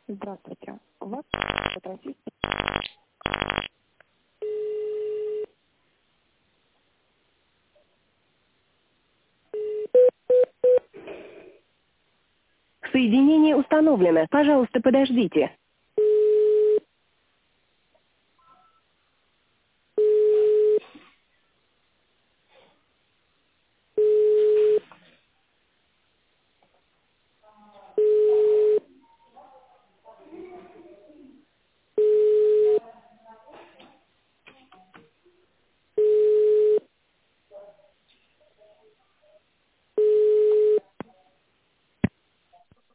Здравствуйте. У вас российский. Соединение установлено. Пожалуйста, подождите.